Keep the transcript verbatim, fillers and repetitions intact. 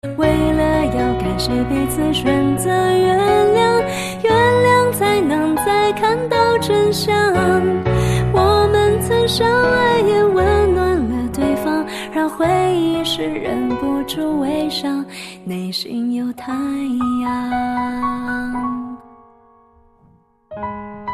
为了要感谢彼此，选择原谅，原谅才能再看到真相。我们曾相爱，也温暖了对方，让回忆时忍不住微笑，内心有太阳。